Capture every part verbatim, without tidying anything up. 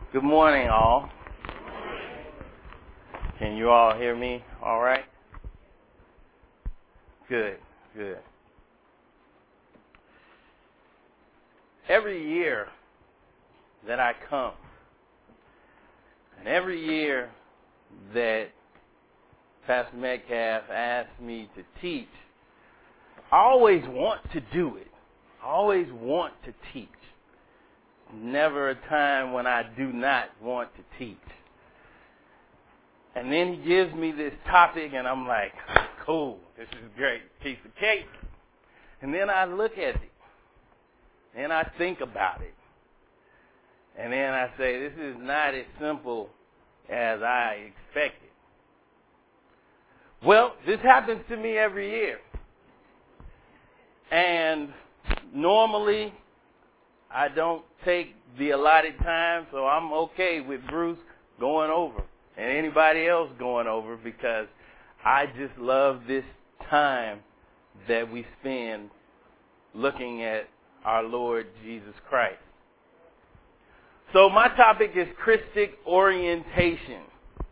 Good morning, all. Can you all hear me all right? Good, good. Every year that I come, and every year that Pastor Metcalf asks me to teach, I always want to do it. I always want to teach. Never a time when I do not want to teach. And then he gives me this topic, and I'm like, cool, this is great, piece of cake. And then I look at it, and I think about it. And then I say, this is not as simple as I expected. Well, this happens to me every year. And normally, I don't take the allotted time, so I'm okay with Bruce going over and anybody else going over because I just love this time that we spend looking at our Lord Jesus Christ. So my topic is Christic orientation.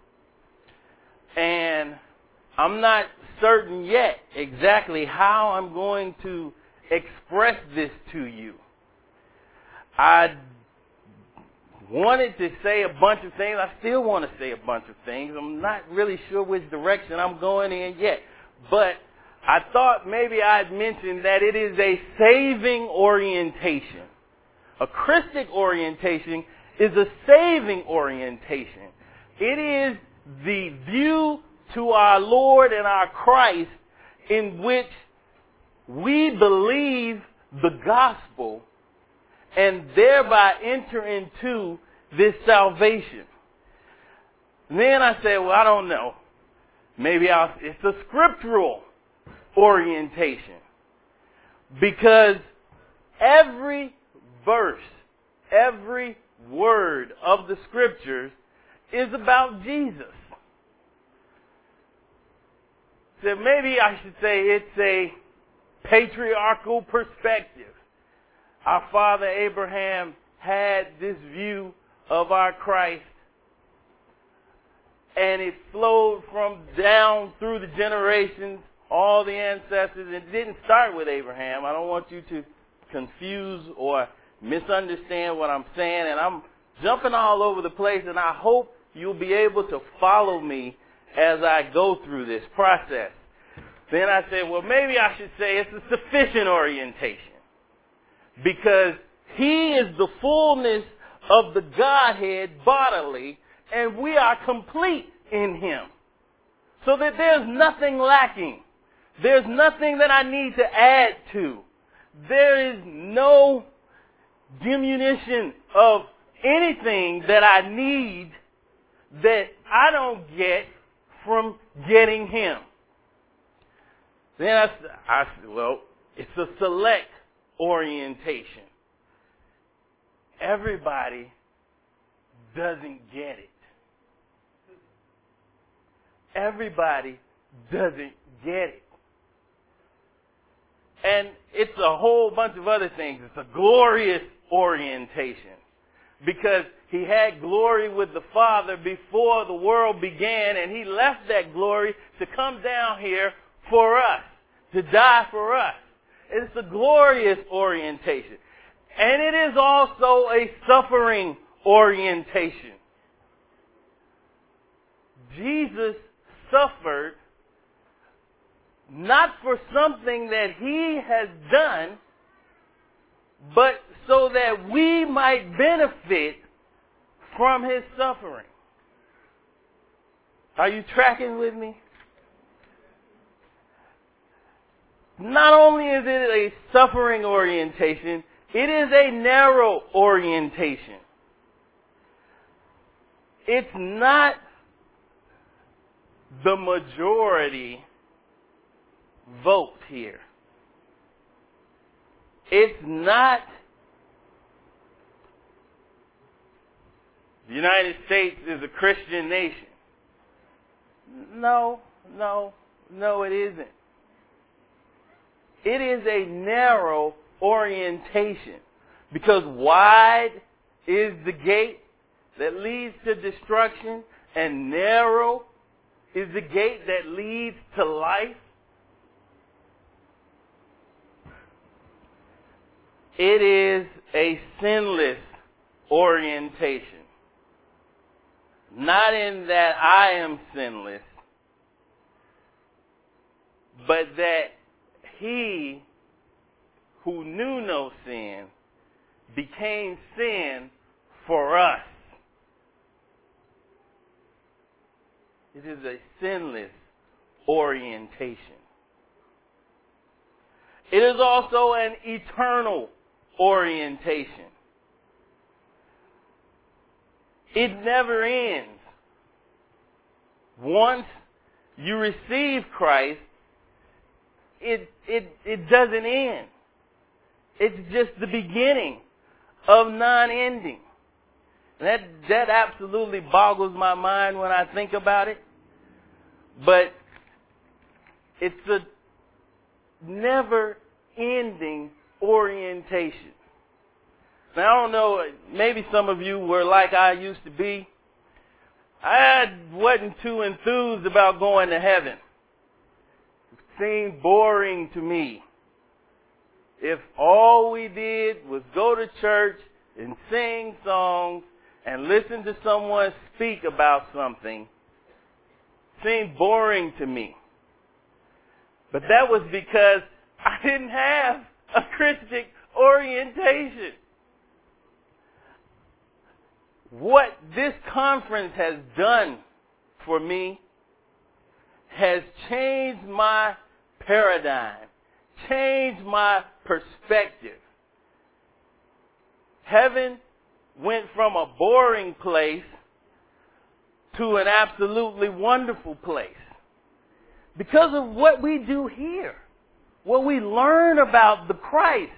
And I'm not certain yet exactly how I'm going to express this to you. I wanted to say a bunch of things. I still want to say a bunch of things. I'm not really sure which direction I'm going in yet. But I thought maybe I'd mention that it is a saving orientation. A Christic orientation is a saving orientation. It is the view to our Lord and our Christ in which we believe the gospel and thereby enter into this salvation. And then I say, well, I don't know. Maybe I'll, it's a scriptural orientation. Because every verse, every word of the scriptures is about Jesus. So maybe I should say it's a patriarchal perspective. Our father Abraham had this view of our Christ, and it flowed from down through the generations, all the ancestors. It didn't start with Abraham. I don't want you to confuse or misunderstand what I'm saying, and I'm jumping all over the place, and I hope you'll be able to follow me as I go through this process. Then I said, well, maybe I should say it's a sufficient orientation. Because he is the fullness of the Godhead bodily, and we are complete in him. So that there's nothing lacking. There's nothing that I need to add to. There is no diminution of anything that I need that I don't get from getting him. Then I, I said, well, it's a select orientation. Everybody doesn't get it. Everybody doesn't get it. And it's a whole bunch of other things. It's a glorious orientation. Because he had glory with the Father before the world began, and he left that glory to come down here for us, to die for us. It's a glorious orientation. And it is also a suffering orientation. Jesus suffered not for something that he has done, but so that we might benefit from his suffering. Are you tracking with me? Not only is it a suffering orientation, it is a narrow orientation. It's not the majority vote here. It's not the United States is a Christian nation. No, no, no, it isn't. It is a narrow orientation because wide is the gate that leads to destruction, and narrow is the gate that leads to life. It is a sinless orientation. Not in that I am sinless, but that he who knew no sin became sin for us. It is a sinless orientation. It is also an eternal orientation. It never ends. Once you receive Christ, it, it, it doesn't end. It's just the beginning of non-ending. That, that absolutely boggles my mind when I think about it. But it's a never-ending orientation. Now, I don't know, maybe some of you were like I used to be. I wasn't too enthused about going to heaven. It seemed boring to me. If all we did was go to church and sing songs and listen to someone speak about something, it seemed boring to me. But that was because I didn't have a Christian orientation. What this conference has done for me has changed my paradigm, changed my perspective. Heaven went from a boring place to an absolutely wonderful place because of what we do here, what we learn about the Christ.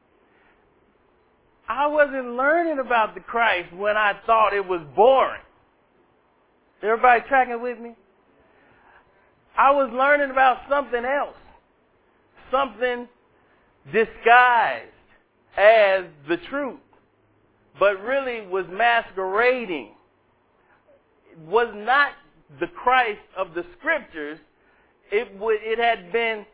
I wasn't learning about the Christ when I thought it was boring. Everybody tracking with me? I was learning about something else. Something disguised as the truth, but really was masquerading. It was not the Christ of the Scriptures. It would, it had been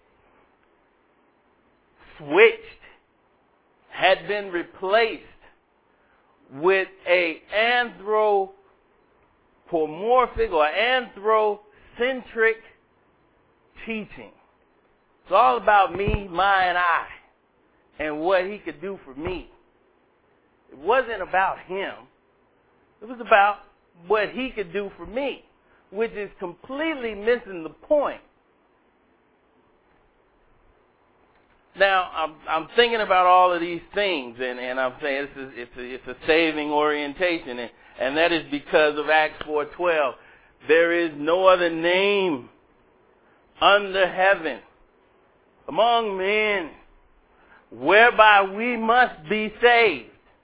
switched, had been replaced with a anthropomorphic or anthrocentric teaching. It's all about me, my, and I, and what he could do for me. It wasn't about him. It was about what he could do for me, which is completely missing the point. Now, I'm, I'm thinking about all of these things, and, and I'm saying it's a, it's, a, it's a saving orientation, and, and that is because of Acts four twelve. There is no other name under heaven among men whereby we must be saved.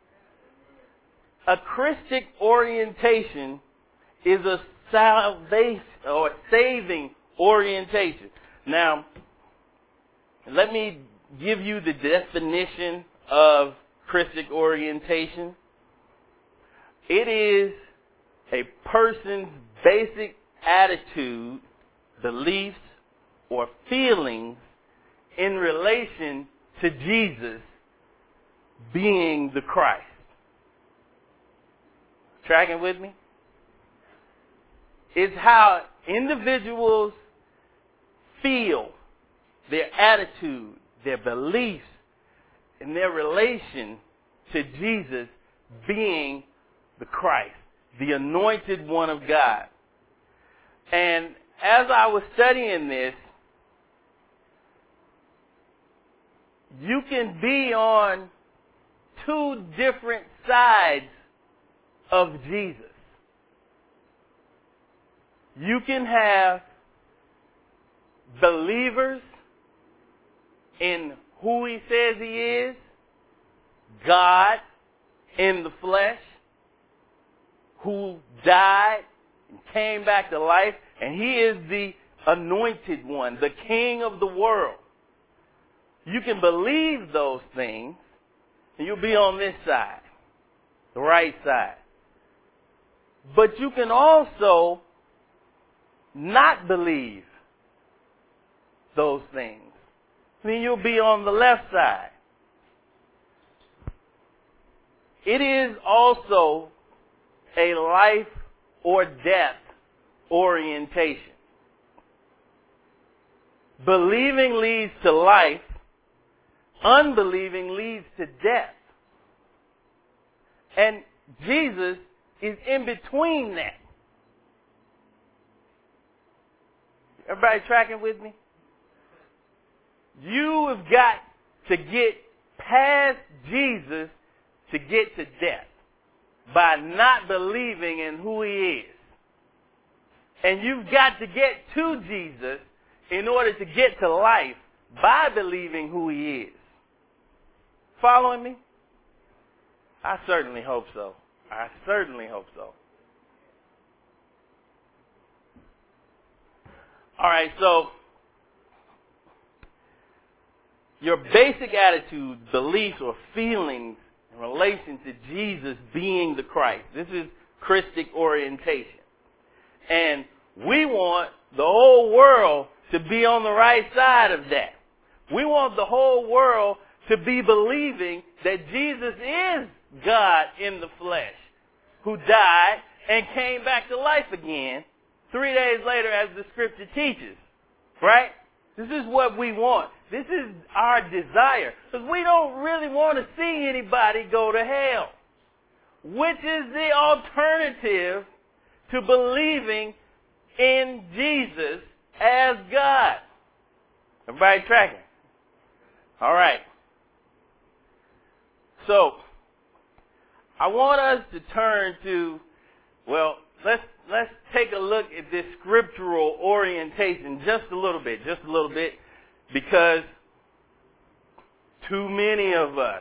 A Christic orientation is a salvation or saving orientation. Now, let me give you the definition of Christic orientation. It is a person's basic attitude, beliefs, or feelings in relation to Jesus being the Christ. Tracking with me? It's how individuals feel, their attitude, their beliefs, and their relation to Jesus being the Christ, the anointed one of God. And as I was studying this, you can be on two different sides of Jesus. You can have believers in who he says he is, God in the flesh, who died and came back to life, and he is the anointed one, the King of the world. You can believe those things, and you'll be on this side, the right side. But you can also not believe those things. Then you'll be on the left side. It is also a life or death orientation. Believing leads to life. Unbelieving leads to death. And Jesus is in between that. Everybody tracking with me? You have got to get past Jesus to get to death by not believing in who he is. And you've got to get to Jesus in order to get to life by believing who he is. Following me? I certainly hope so. I certainly hope so. All right, so your basic attitude, beliefs, or feelings in relation to Jesus being the Christ. This is Christic orientation. And we want the whole world to be on the right side of that. We want the whole world to be believing that Jesus is God in the flesh, who died and came back to life again three days later, as the scripture teaches. Right? This is what we want. This is our desire. Because we don't really want to see anybody go to hell. Which is the alternative to believing in Jesus as God. Everybody tracking? All right. So, I want us to turn to, well, let's let's take a look at this scriptural orientation just a little bit, just a little bit, because too many of us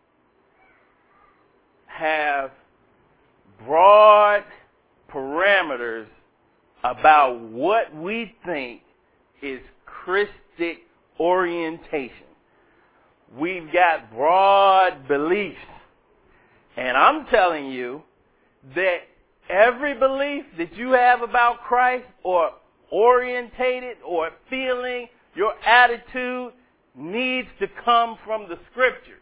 have broad parameters about what we think is Christic orientation. We've got broad beliefs. And I'm telling you that every belief that you have about Christ, or orientated or feeling, your attitude needs to come from the scriptures.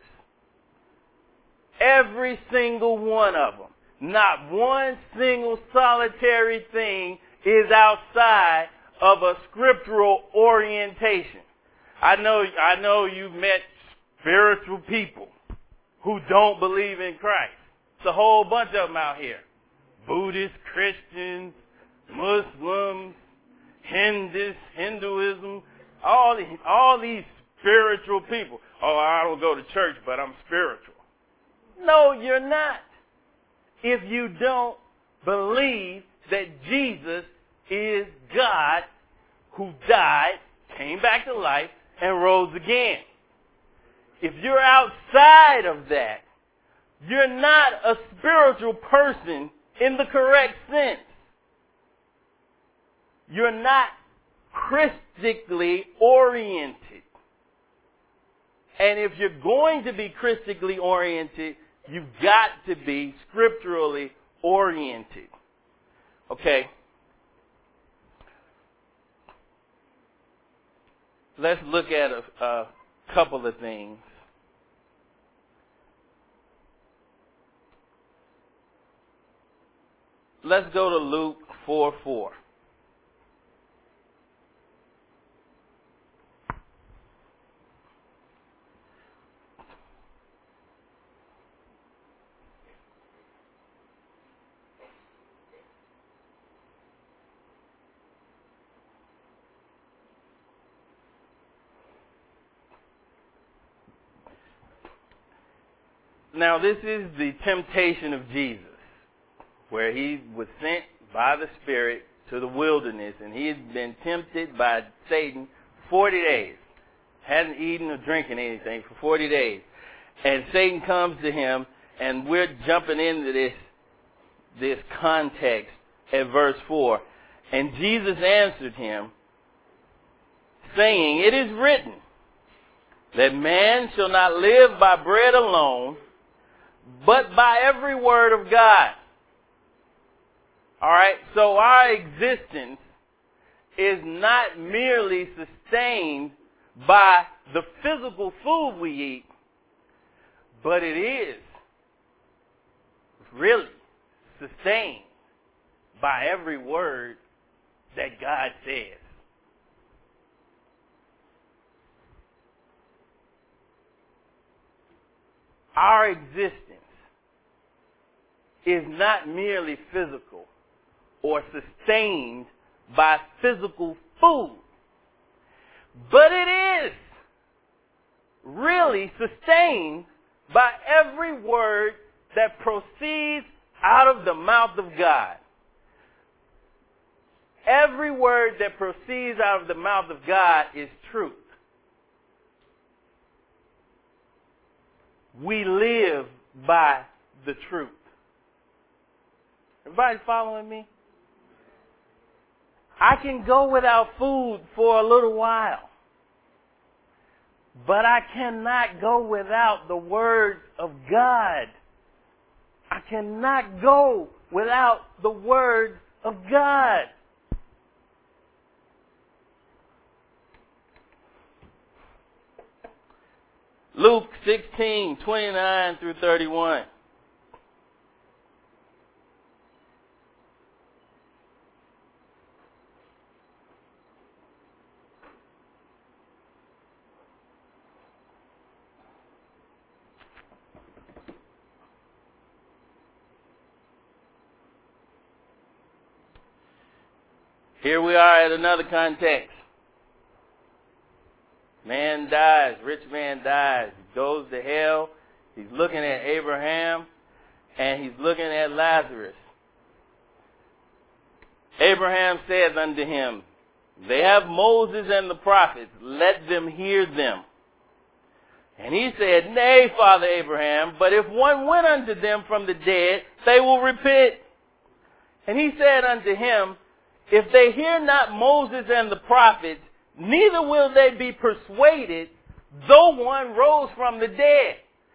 Every single one of them. Not one single solitary thing is outside of a scriptural orientation. I know, I know you've met spiritual people who don't believe in Christ. It's a whole bunch of them out here. Buddhists, Christians, Muslims, Hindus, Hinduism, all these, all these spiritual people. Oh, I don't go to church, but I'm spiritual. No, you're not. If you don't believe that Jesus is God who died, came back to life, and rose again. If you're outside of that, you're not a spiritual person in the correct sense. You're not Christically oriented. And if you're going to be Christically oriented, you've got to be scripturally oriented. Okay? Let's look at a, a couple of things. Let's go to Luke four four. Now, this is the temptation of Jesus, where he was sent by the Spirit to the wilderness, and he had been tempted by Satan forty days. Hadn't eaten or drinking anything for forty days. And Satan comes to him, and we're jumping into this, this context at verse four. And Jesus answered him, saying, "It is written, that man shall not live by bread alone, but by every word of God." All right? So our existence is not merely sustained by the physical food we eat, but it is really sustained by every word that God says. Our existence is not merely physical or sustained by physical food, but it is really sustained by every word that proceeds out of the mouth of God. Every word that proceeds out of the mouth of God is truth. We live by the truth. Everybody following me? I can go without food for a little while, but I cannot go without the words of God. I cannot go without the words of God. Luke sixteen, twenty-nine through thirty-one. Here we are at another context. Man dies, rich man dies, he goes to hell. He's looking at Abraham and he's looking at Lazarus. Abraham says unto him, they have Moses and the prophets, let them hear them. And he said, nay, Father Abraham, but if one went unto them from the dead, they will repent. And he said unto him, if they hear not Moses and the prophets, neither will they be persuaded, though one rose from the dead.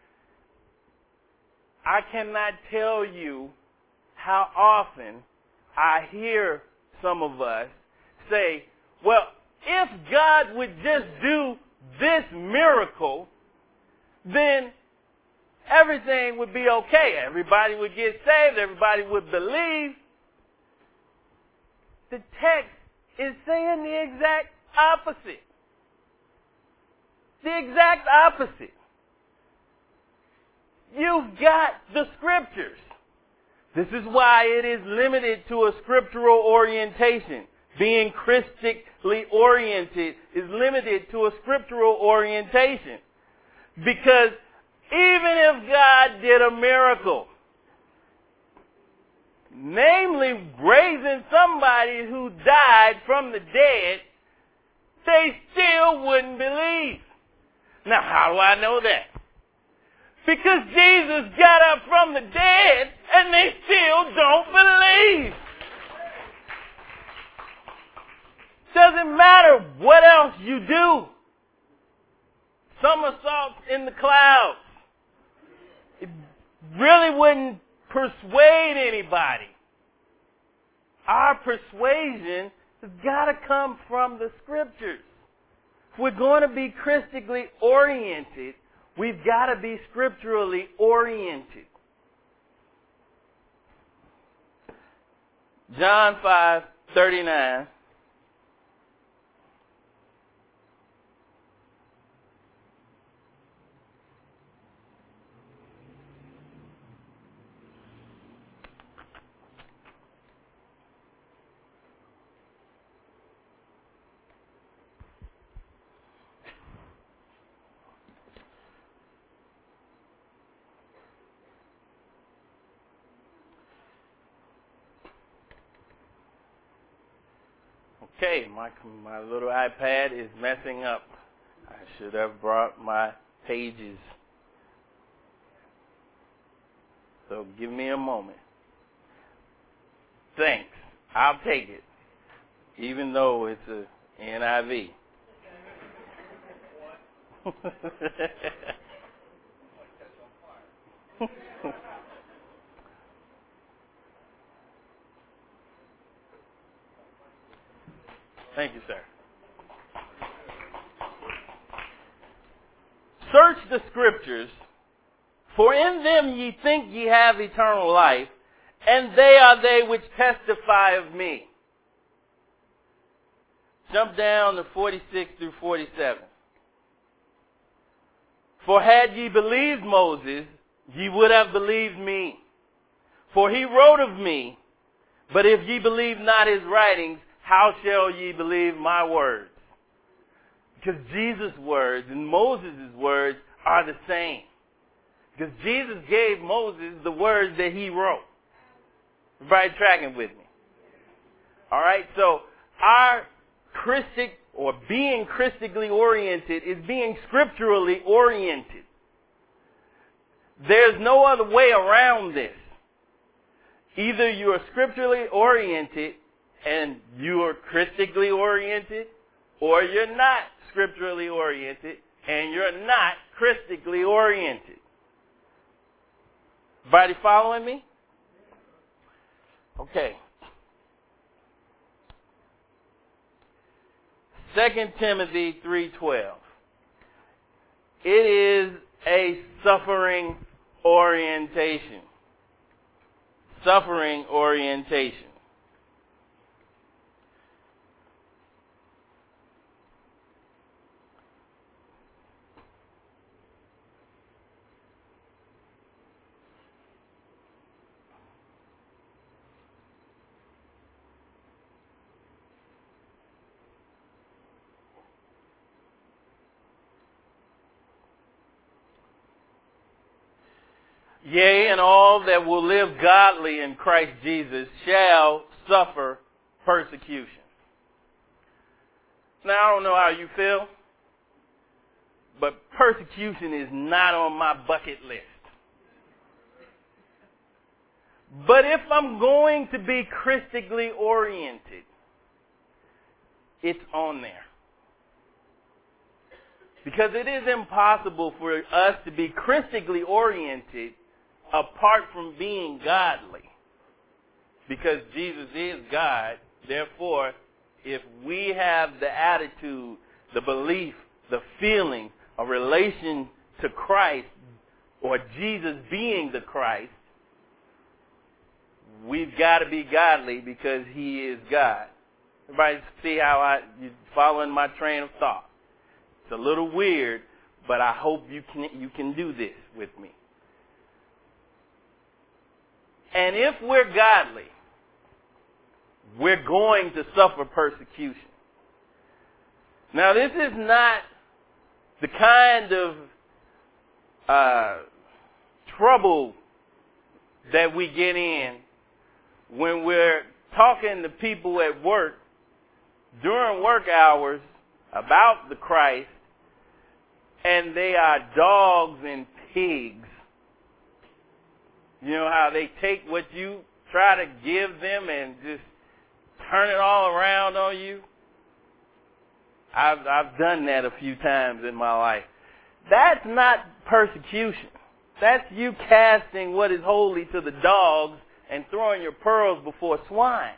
I cannot tell you how often I hear some of us say, well, if God would just do this miracle, then everything would be okay. Everybody would get saved. Everybody would believe. The text is saying the exact opposite. The exact opposite. You've got the scriptures. This is why it is limited to a scriptural orientation. Being Christically oriented is limited to a scriptural orientation. Because even if God did a miracle, namely raising somebody who died from the dead, they still wouldn't believe. Now, how do I know that? Because Jesus got up from the dead and they still don't believe. Doesn't matter what else you do. Somersaults in the clouds. It really wouldn't persuade anybody. Our persuasion has got to come from the scriptures. If we're going to be Christically oriented, we've got to be scripturally oriented. John five thirty-nine. Okay, my, my little iPad is messing up. I should have brought my pages. So give me a moment. Thanks. I'll take it. Even though it's a N I V. Thank you, sir. Search the scriptures, for in them ye think ye have eternal life, and they are they which testify of me. Jump down to forty-six through forty-seven. For had ye believed Moses, ye would have believed me. For he wrote of me. But if ye believe not his writings, how shall ye believe my words? Because Jesus' words and Moses' words are the same. Because Jesus gave Moses the words that he wrote. Everybody tracking with me? All right, so our Christic or being Christically oriented is being scripturally oriented. There's no other way around this. Either you are scripturally oriented and you are Christically oriented, or you're not scripturally oriented and you're not Christically oriented. Everybody following me? Okay. Second Timothy three twelve. It is a suffering orientation. Suffering orientation. Yea, and all that will live godly in Christ Jesus shall suffer persecution. Now, I don't know how you feel, but persecution is not on my bucket list. But if I'm going to be Christically oriented, it's on there. Because it is impossible for us to be Christically oriented apart from being godly. Because Jesus is God, therefore, if we have the attitude, the belief, the feeling, a relation to Christ, or Jesus being the Christ, we've got to be godly because he is God. Everybody see how I, you following my train of thought? It's a little weird, but I hope you can, you can do this with me. And if we're godly, we're going to suffer persecution. Now, this is not the kind of uh, trouble that we get in when we're talking to people at work during work hours about the Christ, and they are dogs and pigs. You know how they take what you try to give them and just turn it all around on you? I've, I've done that a few times in my life. That's not persecution. That's you casting what is holy to the dogs and throwing your pearls before swine.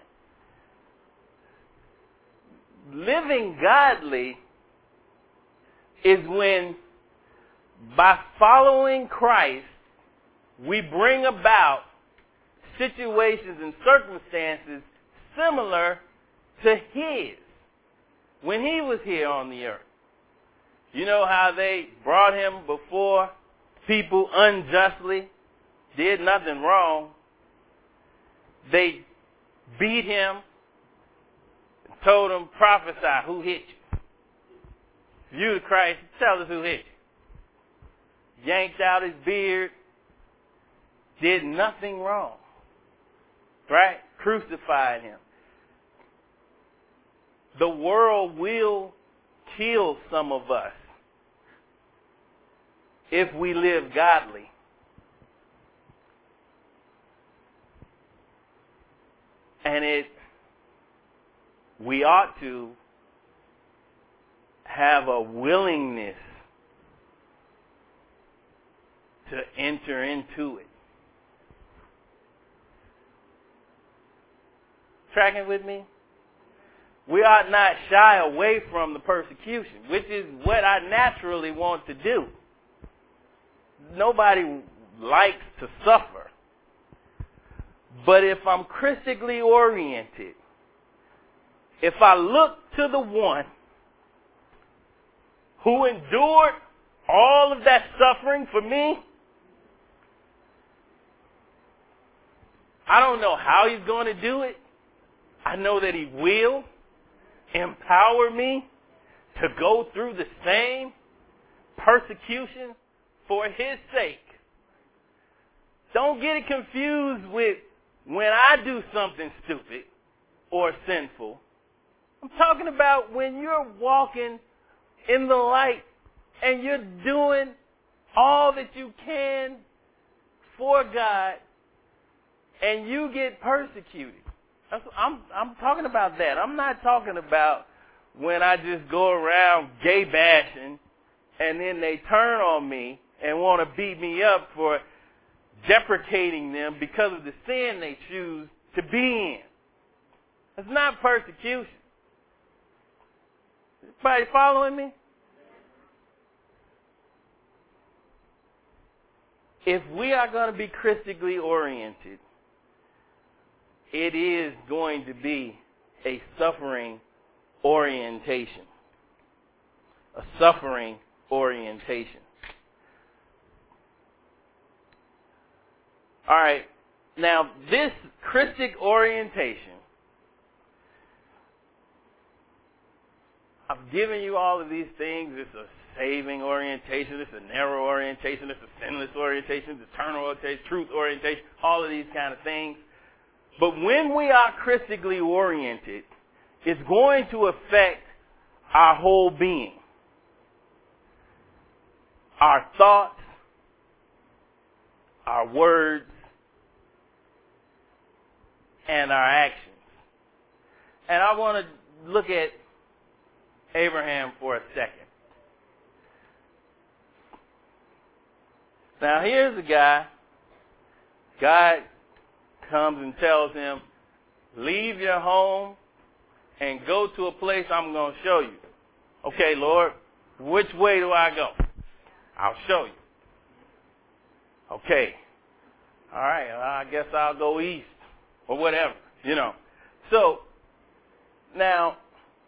Living godly is when, by following Christ, we bring about situations and circumstances similar to his when he was here on the earth. You know how they brought him before people unjustly, did nothing wrong. They beat him, told him, prophesy, who hit you? If you the Christ, tell us who hit you. Yanked out his beard, did nothing wrong. Right? Crucified him. The world will kill some of us if we live godly. And it, we ought to have a willingness to enter into it. Tracking with me? we ought not shy away from the persecution, which is what I naturally want to do. Nobody likes to suffer. But if I'm Christically oriented, if I look to the one who endured all of that suffering for me, I don't know how he's going to do it. I know that he will empower me to go through the same persecution for his sake. Don't get it confused with when I do something stupid or sinful. I'm talking about when you're walking in the light and you're doing all that you can for God and you get persecuted. That's, I'm, I'm talking about that. I'm not talking about when I just go around gay bashing and then they turn on me and want to beat me up for deprecating them because of the sin they choose to be in. It's not persecution. Everybody following me? If we are going to be Christically oriented, it is going to be a suffering orientation. A suffering orientation. All right. Now, this Christic orientation, I've given you all of these things. It's a saving orientation. It's a narrow orientation. It's a sinless orientation. It's eternal orientation. Truth orientation. All of these kind of things. But when we are Christically oriented, it's going to affect our whole being. Our thoughts, our words, and our actions. And I want to look at Abraham for a second. Now here's a guy, God comes and tells him, leave your home and go to a place I'm going to show you. Okay, Lord, which way do I go? I'll show you. Okay. All right, well, I guess I'll go east or whatever, you know. So, now,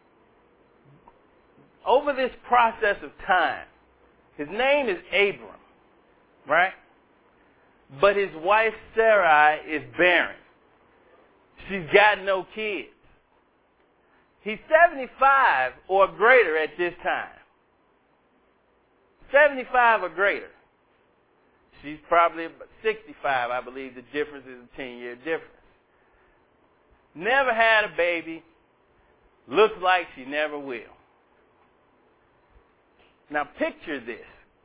over this process of time, his name is Abram, right? But his wife Sarai is barren. She's got no kids. He's seventy-five or greater at this time. seventy-five or greater. She's probably sixty-five, I believe. The difference is a ten-year difference. Never had a baby. Looks like she never will. Now picture this.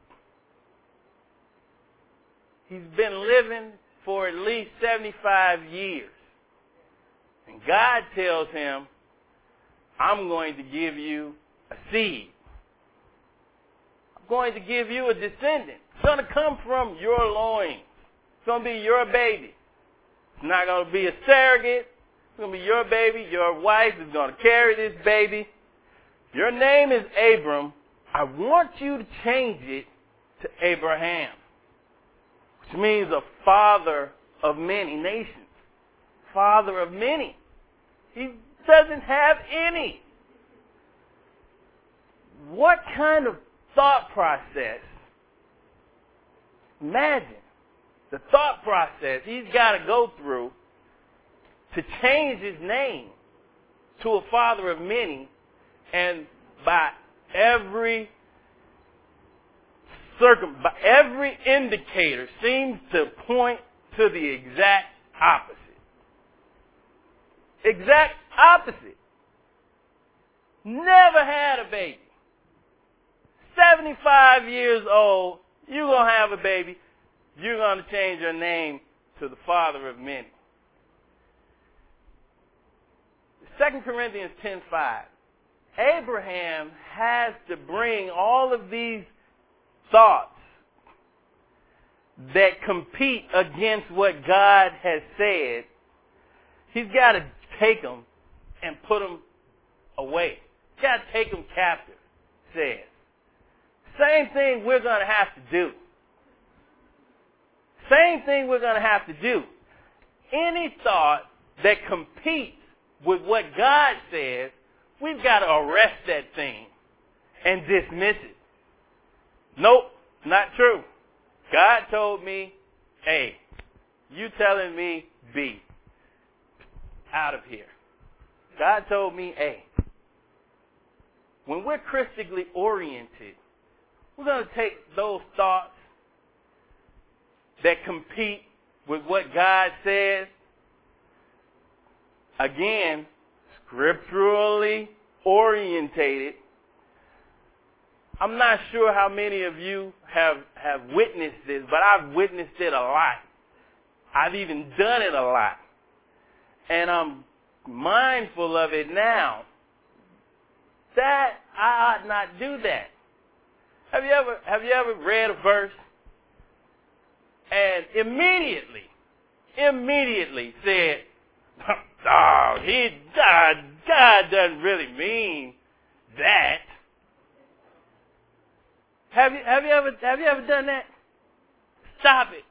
He's been living for at least seventy-five years. And God tells him, I'm going to give you a seed. I'm going to give you a descendant. It's going to come from your loins. It's going to be your baby. It's not going to be a surrogate. It's going to be your baby. Your wife is going to carry this baby. Your name is Abram. I want you to change it to Abraham, which means a father of many nations. Father of many. He doesn't have any. What kind of thought process? Imagine the thought process he's got to go through to change his name to a father of many, and by every circum, by every indicator seems to point to the exact opposite. Exact opposite. Never had a baby. seventy-five years old, you're going to have a baby. You're going to change your name to the father of many. Second Corinthians ten five. Abraham has to bring all of these thoughts that compete against what God has said. He's got to take them and put them away. You got to take them captive, says. Same thing we're going to have to do. Same thing we're going to have to do. Any thought that competes with what God says, we've got to arrest that thing and dismiss it. Nope, not true. God told me A. You telling me B. Out of here. God told me A. When we're Christically oriented, we're going to take those thoughts that compete with what God says, again, scripturally orientated. I'm not sure how many of you have, have witnessed this, but I've witnessed it a lot. I've even done it a lot. And I'm mindful of it now. That I ought not do that. Have you ever have you ever read a verse and immediately, immediately said, "Oh, he God, God doesn't really mean that." Have you have you ever have you ever done that? Stop it.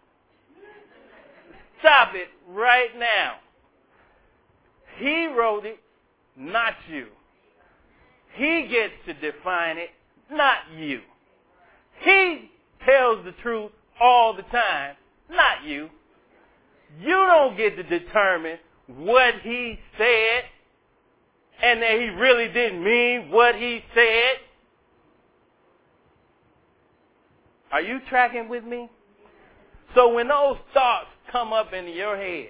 Stop it right now. He wrote it, not you. He gets to define it, not you. He tells the truth all the time, not you. You don't get to determine what he said and that he really didn't mean what he said. Are you tracking with me? So when those thoughts come up into your head,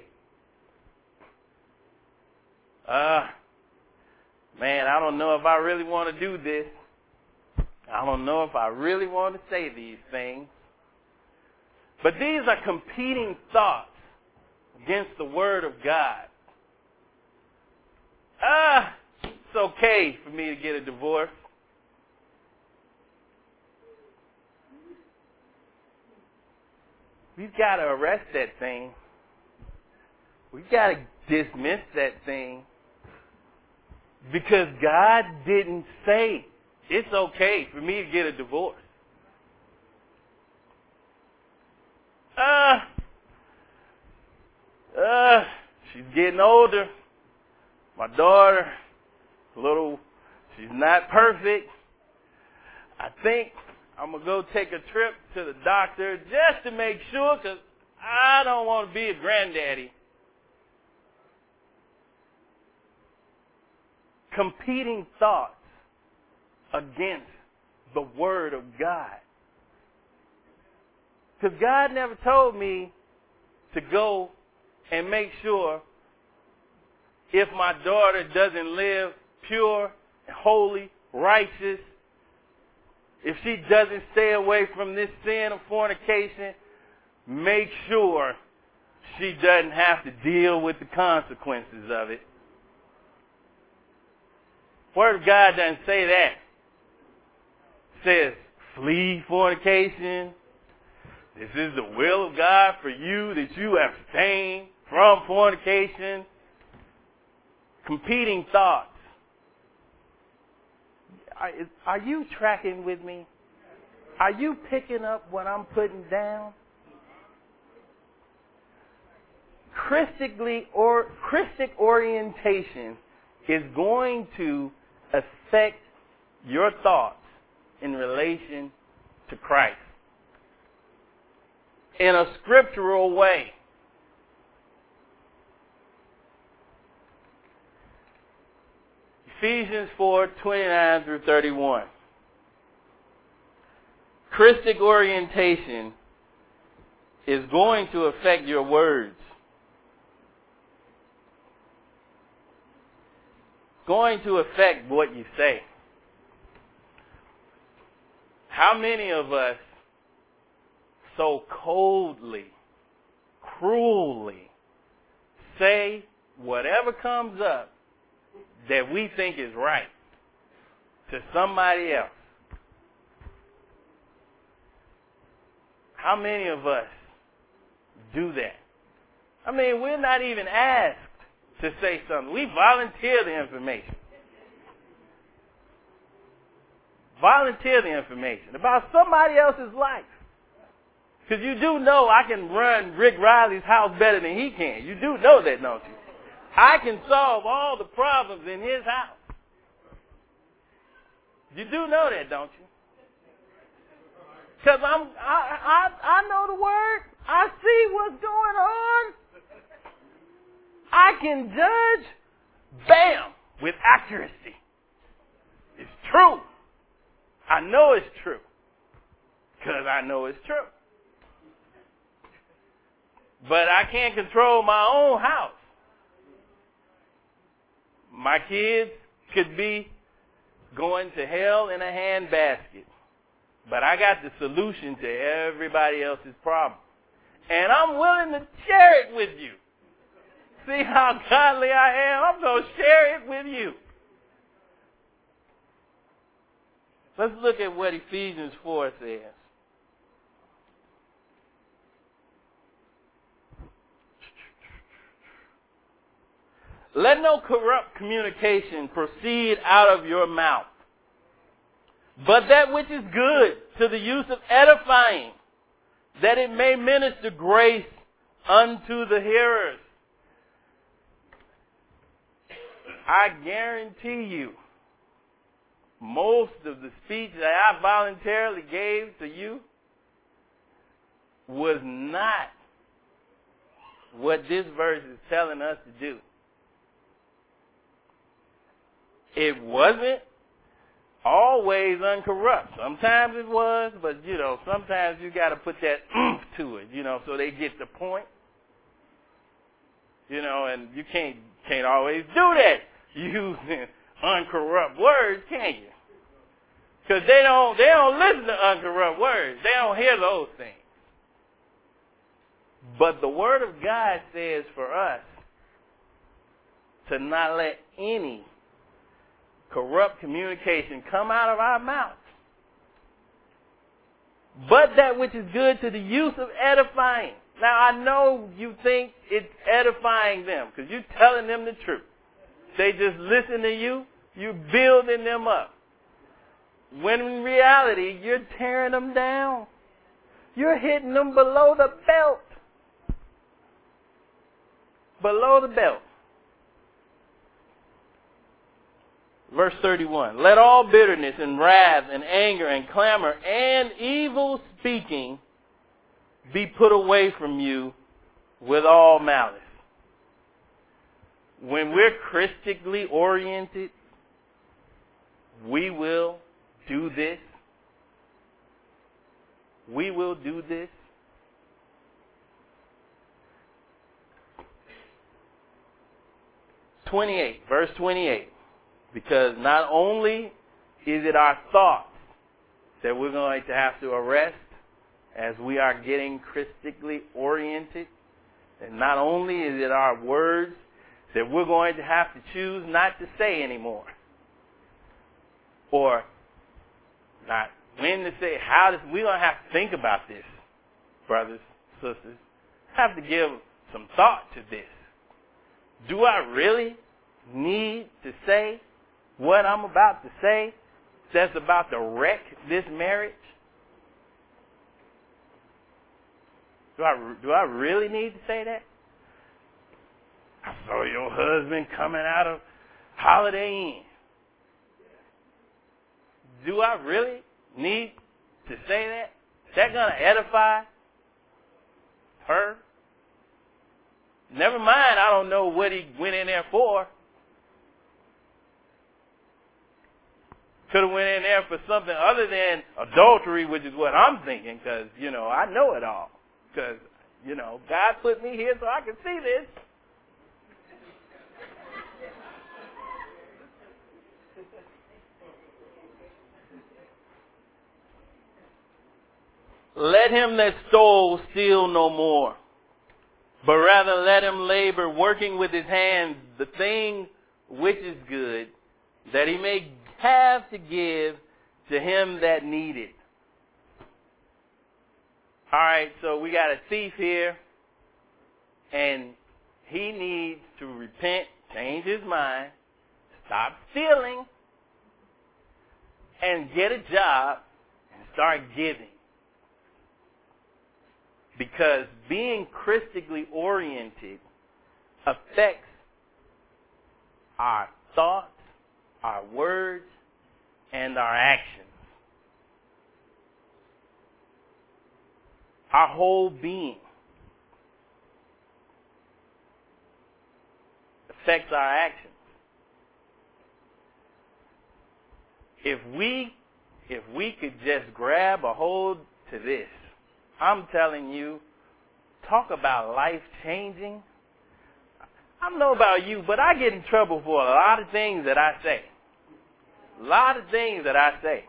uh, man, I don't know if I really want to do this. I don't know if I really want to say these things. But these are competing thoughts against the Word of God. Ah, it's okay for me to get a divorce. We've got to arrest that thing. We've got to dismiss that thing. Because God didn't say it's okay for me to get a divorce. Uh, uh, she's getting older. My daughter, a little, she's not perfect. I think I'm going to go take a trip to the doctor just to make sure, because I don't want to be a granddaddy. Competing thoughts against the Word of God. Because God never told me to go and make sure if my daughter doesn't live pure, holy, righteous, if she doesn't stay away from this sin of fornication, make sure she doesn't have to deal with the consequences of it. Word of God doesn't say that. It says, flee fornication. This is the will of God for you, that you abstain from fornication. Competing thoughts. Are, are you tracking with me? Are you picking up what I'm putting down? Christically or Christic orientation is going to affect your thoughts in relation to Christ in a scriptural way. Ephesians four, twenty-nine through thirty-one. Christic orientation is going to affect your words. Going to affect what you say. How many of us so coldly, cruelly say whatever comes up that we think is right to somebody else? How many of us do that? I mean, we're not even asked to say something. We volunteer the information. Volunteer the information about somebody else's life. Because you do know I can run Rick Riley's house better than he can. You do know that, don't you? I can solve all the problems in his house. You do know that, don't you? Because I'm, I, I, I know the word. I see what's going on. I can judge, bam, with accuracy. It's true. I know it's true. Because I know it's true. But I can't control my own house. My kids could be going to hell in a handbasket. But I got the solution to everybody else's problem. And I'm willing to share it with you. See how godly I am? I'm going to share it with you. Let's look at what Ephesians four says. Let no corrupt communication proceed out of your mouth, but that which is good to the use of edifying, that it may minister grace unto the hearers. I guarantee you, most of the speech that I voluntarily gave to you was not what this verse is telling us to do. It wasn't always uncorrupt. Sometimes it was, but, you know, sometimes you got to put that oomph to it, you know, so they get the point. You know, and you can't can't always do that using uncorrupt words, can you? Because they don't they don't listen to uncorrupt words. They don't hear those things. But the Word of God says for us to not let any corrupt communication come out of our mouths, but that which is good to the use of edifying. Now, I know you think it's edifying them because you're telling them the truth. They just listen to you. You're building them up. When in reality, you're tearing them down. You're hitting them below the belt. Below the belt. Verse thirty-one, let all bitterness and wrath and anger and clamor and evil speaking be put away from you with all malice. When we're Christically oriented, we will do this. We will do this. twenty-eight, verse twenty-eight. Because not only is it our thoughts that we're going to have to arrest as we are getting Christically oriented, and not only is it our words that we're going to have to choose not to say anymore, or not when to say, how does, we're going to have to think about this, brothers, sisters. Have to give some thought to this. Do I really need to say what I'm about to say that's about to wreck this marriage? Do I, do I really need to say that? I saw your husband coming out of Holiday Inn. Do I really need to say that? Is that going to edify her? Never mind, I don't know what he went in there for. Could have went in there for something other than adultery, which is what I'm thinking, because, you know, I know it all. Because, you know, God put me here so I can see this. Let him that stole steal no more, but rather let him labor, working with his hands the thing which is good, that he may have to give to him that needed. All right, so we got a thief here, and he needs to repent, change his mind, stop stealing, and get a job and start giving. Because being Christically oriented affects our thoughts, our words, and our actions. Our whole being affects our actions. If we, if we could just grab a hold to this, I'm telling you, talk about life changing. I don't know about you, but I get in trouble for a lot of things that I say. A lot of things that I say.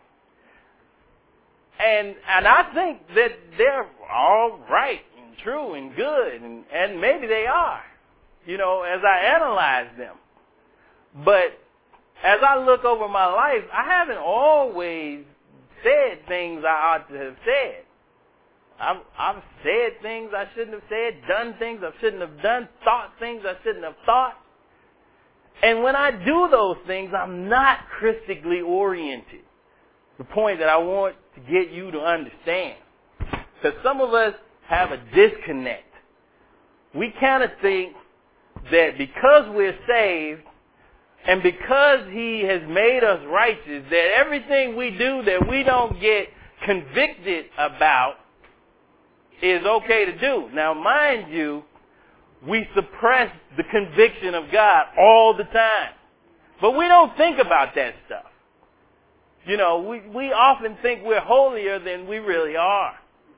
And and I think that they're all right and true and good, and, and maybe they are, you know, as I analyze them. But as I look over my life, I haven't always said things I ought to have said. I've, I've said things I shouldn't have said, done things I shouldn't have done, thought things I shouldn't have thought. And when I do those things, I'm not Christically oriented. The point that I want to get you to understand. Because some of us have a disconnect. We kind of think that because we're saved and because He has made us righteous, that everything we do that we don't get convicted about is okay to do. Now, mind you, we suppress the conviction of God all the time. But we don't think about that stuff. You know, we, we often think we're holier than we really are.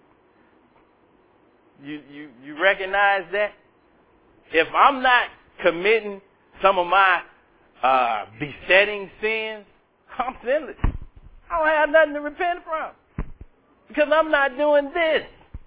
You, you, you recognize that? If I'm not committing some of my uh, besetting sins, I'm sinless. I don't have nothing to repent from. Because I'm not doing this.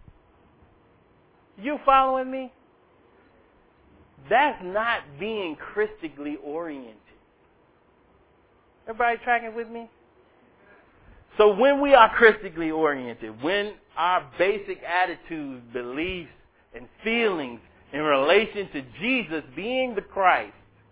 You following me? That's not being Christically oriented. Everybody tracking with me? So when we are Christically oriented, when our basic attitudes, beliefs, and feelings in relation to Jesus being the Christ,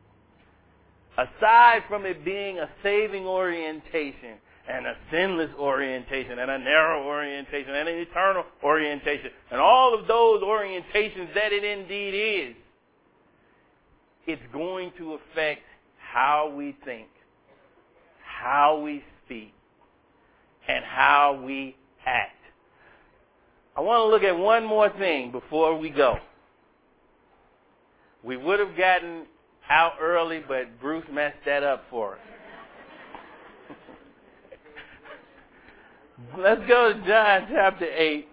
aside from it being a saving orientation and a sinless orientation and a narrow orientation and an eternal orientation and all of those orientations that it indeed is, it's going to affect how we think, how we speak, and how we act. I want to look at one more thing before we go. We would have gotten out early, but Bruce messed that up for us. Let's go to John chapter eight.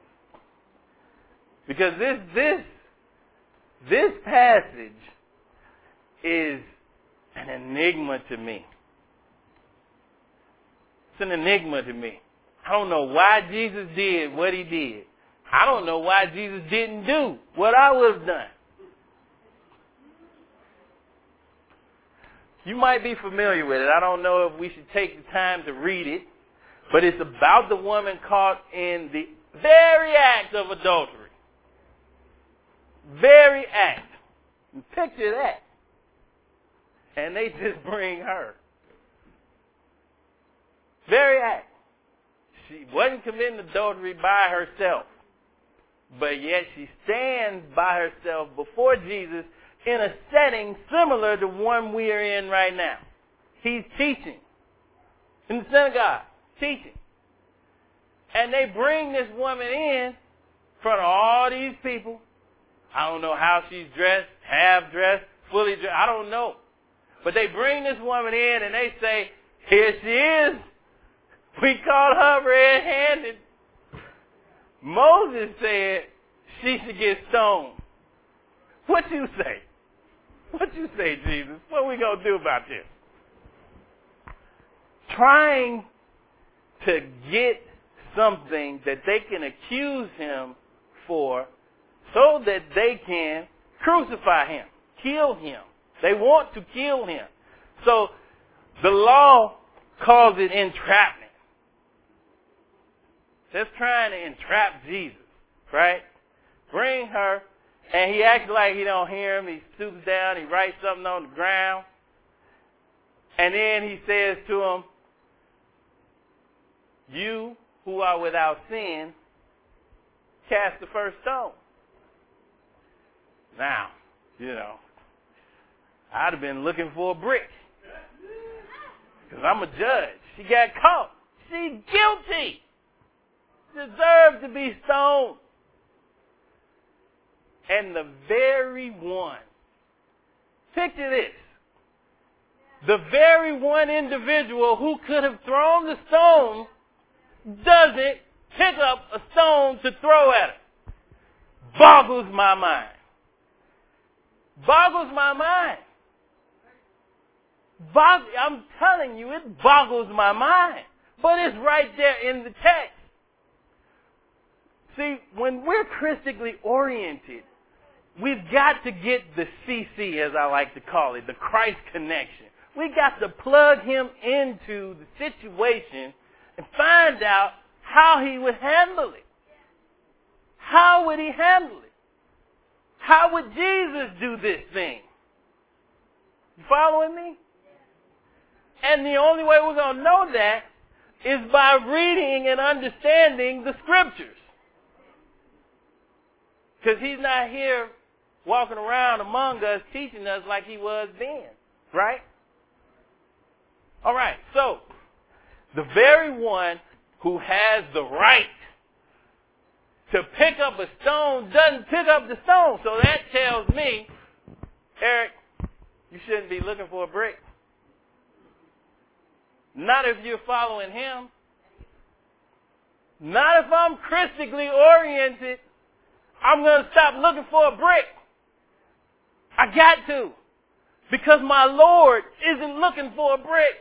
Because this this this passage is an enigma to me. It's an enigma to me. I don't know why Jesus did what He did. I don't know why Jesus didn't do what I would have done. You might be familiar with it. I don't know if we should take the time to read it. But it's about the woman caught in the very act of adultery. Very act. Picture that. And they just bring her. Very act. She wasn't committing adultery by herself. But yet she stands by herself before Jesus in a setting similar to one we are in right now. He's teaching in the synagogue. Teaching. And they bring this woman in in front of all these people. I don't know how she's dressed, half dressed, fully dressed. I don't know. But they bring this woman in and they say, here she is. We caught her red-handed. Moses said she should get stoned. What you say? What you say, Jesus? What are we going to do about this? Trying to get something that they can accuse him for so that they can crucify him, kill him. They want to kill him. So the law calls it entrapment. Just trying to entrap Jesus, right? Bring her, and he acts like he don't hear him. He stoops down, he writes something on the ground, and then he says to him, You who are without sin, cast the first stone. Now, you know, I'd have been looking for a brick. Because I'm a judge. She got caught. She's guilty. Deserved to be stoned. And the very one, picture this, the very one individual who could have thrown the stone doesn't pick up a stone to throw at her. Boggles my mind. Boggles my mind. Bog- I'm telling you, it boggles my mind. But it's right there in the text. See, when we're Christically oriented, we've got to get the C C, as I like to call it, the Christ connection. We've got to plug him into the situation and find out how he would handle it. How would he handle it? How would Jesus do this thing? You following me? And the only way we're going to know that is by reading and understanding the scriptures. Because he's not here walking around among us teaching us like he was then. Right? All right. So, the very one who has the right to pick up a stone doesn't pick up the stone. So that tells me, Eric, you shouldn't be looking for a brick. Not if you're following him. Not if I'm Christically oriented. I'm going to stop looking for a brick. I got to. Because my Lord isn't looking for a brick.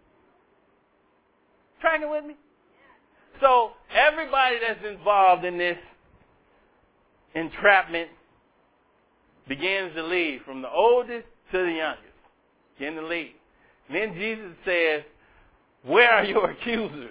Tracking with me? So everybody that's involved in this entrapment begins to leave, from the oldest to the youngest. Begin to leave. And then Jesus says, where are your accusers?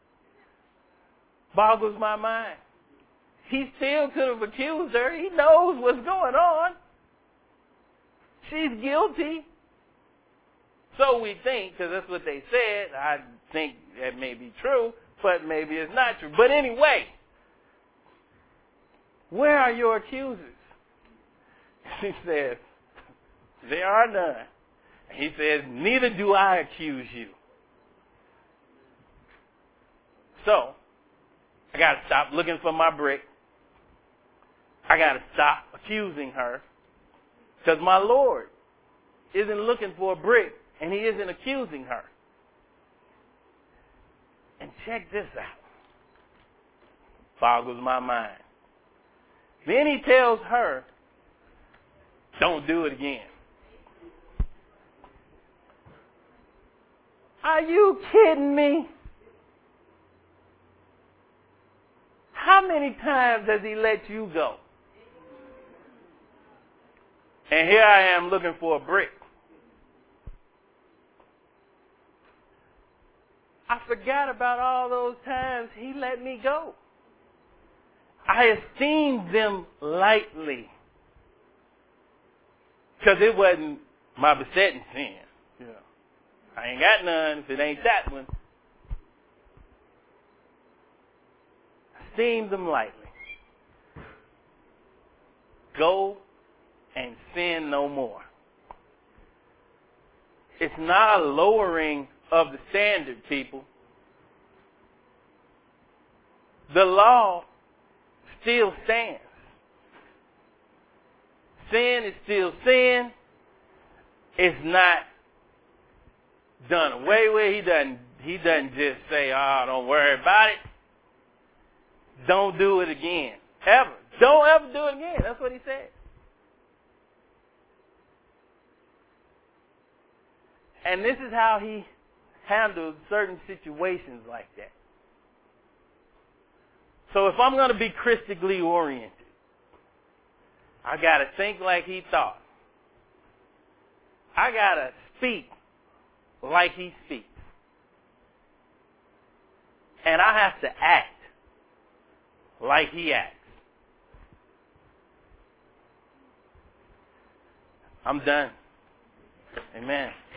Boggles my mind. He still could have accused her. He knows what's going on. She's guilty. So we think, because that's what they said. I think that may be true, but maybe it's not true. But anyway, where are your accusers? He says, there are none. He says, neither do I accuse you. So, I got to stop looking for my brick. I got to stop accusing her. Because my Lord isn't looking for a brick, and he isn't accusing her. And check this out. Boggles my mind. Then he tells her, don't do it again. Are you kidding me? How many times has he let you go? And here I am looking for a brick. I forgot about all those times he let me go. I esteemed them lightly. Because it wasn't my besetting sin. Yeah. I ain't got none if it ain't that one. Esteem them lightly. Go and sin no more. It's not a lowering of the standard, people. The law still stands. Sin is still sin. It's not done away with. He doesn't, he doesn't just say, oh, don't worry about it. Don't do it again. Ever. Don't ever do it again. That's what he said. And this is how he handles certain situations like that. So if I'm going to be Christically oriented, I got to think like he thought. I got to speak like he speaks. And I have to act like he acts. I'm done. Amen.